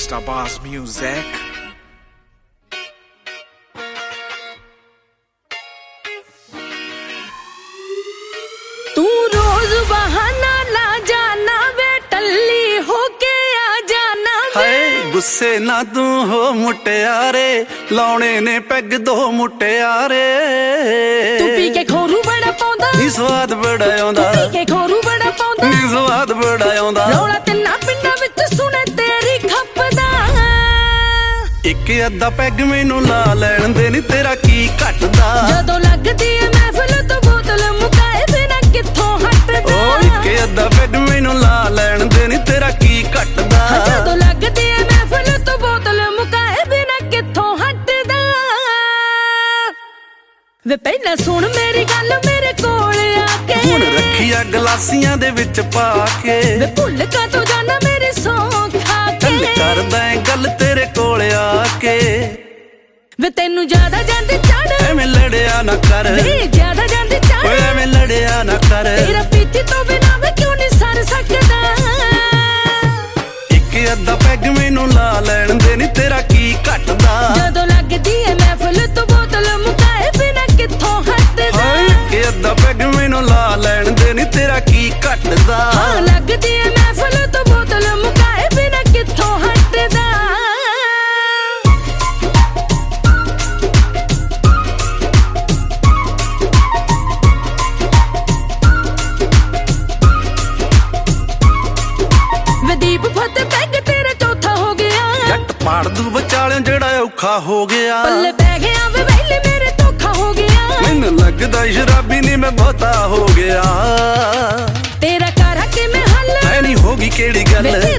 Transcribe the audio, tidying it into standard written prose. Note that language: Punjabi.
Mr. Boss Music. तू रोज बहाना ला जाना वे टल्ली होके आ जाना वे गुस्से ना तू हो मुटियारे लाउणे ने पैग दो मुटियारे तू पी के खोरू बड़ा पाउंदा नी स्वाद बड़ा आउंदा पी के खोरू बड़ा पाउंदा नी स्वाद बड़ा आउंदा ਰੌਲਾ ਤਿੰਨਾਂ ਪਿੰਡਾਂ ਵਿੱਚ ਸੁਣੇ ਤੇਰੀ ਖੱਪਦਾ ਇੱਕ ਅੱਧਾ ਪੈਗ ਮੈਨੂੰ ਲਾ ਲੈਣ ਦੇ ਨੀ ਤੇਰਾ ਕੀ ਘਟਦਾ ਜਦੋਂ ਲੱਗਦੀ ਐ ਮਹਿਫਿਲ ਤੋਂ ਬੋਤਲ ਮੁਕਾਏ ਬਿਨਾ ਕਿੱਥੋਂ ਹਟਦਾ ਓ ਇੱਕ ਅੱਧਾ ਪੈਗ ਮੈਨੂੰ ਲਾ ਲੈਣ ਦੇ ਨੀ ਤੇਰਾ ਕੀ ਘਟਦਾ ਜਦੋਂ ਲੱਗਦੀ ਐ ਮਹਿਫਿਲ ਤੋਂ ਬੋਤਲ ਮੁਕਾਏ ਬਿਨਾ ਕਿੱਥੋਂ ਹਟਦਾ ਵੇ ਪਹਿਲਾਂ ਸੁਣ ਮੇਰੀ ਗੱਲ ਮੇਰੇ ਕੋਲ ਆ ਕੇ ਹੁਣ ਰੱਖੀਆਂ ਗਲਾਸੀਆਂ ਦੇ ਵਿੱਚ ਪਾ ਕੇ ਵੇ ਭੁੱਲ ਕਾ ਤੂੰ ਜਾਣਾ ਮੇਰੀ ਸੌਂ ਖਾ ਕੇ ਗੱਲ ਕਰਦਾ ਏ ਗੱਲ ਤੇਰੇ ਕੋਲ ਆ ਕੇ ਵੇ ਤੈਨੂੰ ਜ਼ਿਆਦਾ ਜਾਂਦੀ ਚੜ ਐਵੇਂ ਲੜਿਆ ਨਾ ਕਰ ਵੇ ਜ਼ਿਆਦਾ ਜਾਂਦੀ ਚੜ ਓਏ ਐਵੇਂ ਲੜਿਆ ਨਾ ਕਰ ਤੇਰਾ ਪੀਤੀ ਤੋਂ ਬਿਨਾ ਮੈਂ ਕਿਉਂ ਨਹੀਂ ਸਰ ਸਕਦਾ ਇੱਕ ਅੱਧਾ ਪੈਗ ਮੈਨੂੰ ਲਾ ਲੈਣ ਦੇ ਨੀ ਤੇਰਾ ਕੀ ਘਟਦਾ ਜਦੋਂ ਲੱਗਦੀ ਐ ਮਹਿਫਿਲ ਤੋਂ ਬੋਤਲ ਮੁਕਾਏ ਬਿਨਾ ਕਿੱਥੋਂ ਹਟਦਾ ਇੱਕ ਅੱਧਾ ਪੈਗ ਮੈਨੂੰ ਲਾ ਲੈਣ ਦੇ ਨੀ ਤੇਰਾ ਕੀ ਘਟਦਾ ਹਾਂ ਲੱਗਦੀ ਐ ਮਹਿਫਿਲ ਤੋਂ ਬੋਤਲ ਮੁਕਾਏ ਬਿਨਾ ਕਿੱਥੋਂ ਹਟਦਾ ਵਦੀਪ ਫਤ ਪੈਗ ਤੇਰਾ ਚੌਥਾ ਹੋ ਗਿਆ ਜੱਟ ਪਾੜ ਦੂ ਵਿਚਾਲਿਆਂ ਜਿਹੜਾ ਔਖਾ ਹੋ ਗਿਆ ਪੱਲੇ ਪੈ ਗਿਆ ਵੇ ਵੈਲੇ ਮੇਰੇ ਧੋਖਾ ਹੋ ਗਿਆ ਮੈਨੂੰ ਲੱਗਦਾ ਸ਼ਰਾਬੀ ਨੀ ਮੈਂ ਬਹੁਤਾ ਹੋ ਗਿਆ ਤੇਰਾ ਕਰਾਂ ਕਿਵੇਂ ਹੱਲ ਐ ਨਹੀਂ ਹੋਗੀ ਕਿਹੜੀ ਗੱਲ